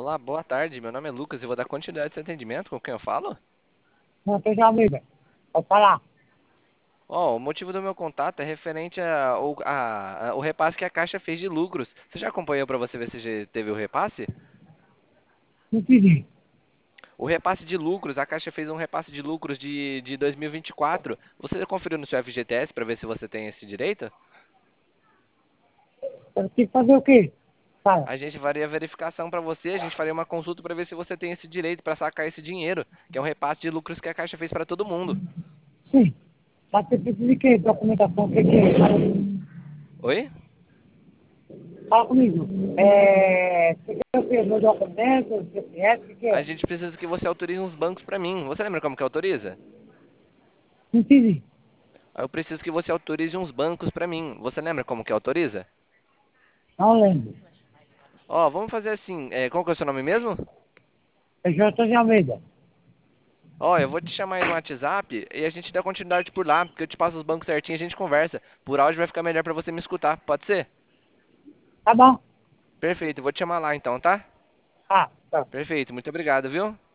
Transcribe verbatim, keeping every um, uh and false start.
Olá, boa tarde. Meu nome é Lucas e vou dar continuidade a esse atendimento. Com quem eu falo? Não tem amiga. Pode falar. Ó, o motivo do meu contato é referente a, o- a- a- o repasse que a Caixa fez de lucros. Você já acompanhou para você ver se já teve o repasse? Não entendi. O repasse de lucros, a Caixa fez um repasse de lucros de, de dois mil e vinte e quatro. Você já conferiu no seu F G T S para ver se você tem esse direito? Eu tenho que fazer o quê? Fala. A gente faria a verificação para você, a gente faria uma consulta para ver se você tem esse direito para sacar esse dinheiro, que é um repasse de lucros que a Caixa fez para todo mundo. Sim. Mas você precisa de quê? Documentação, o que que é? Oi? Fala comigo. É... Você quer o quê? Meu documento, C P F, o que que A é? gente precisa que você autorize uns bancos para mim. Você lembra como que autoriza? Não entendi. Eu preciso que você autorize uns bancos para mim. Você lembra como que autoriza? Não lembro. Ó, vamos fazer assim. É, qual que é o seu nome mesmo? É Jota de Almeida. Ó, eu vou te chamar aí no WhatsApp e a gente dá continuidade por lá, porque eu te passo os bancos certinho e a gente conversa. Por áudio vai ficar melhor para você me escutar. Pode ser? Tá bom? Perfeito, eu vou te chamar lá então, tá? Ah, tá. Perfeito, muito obrigado, viu?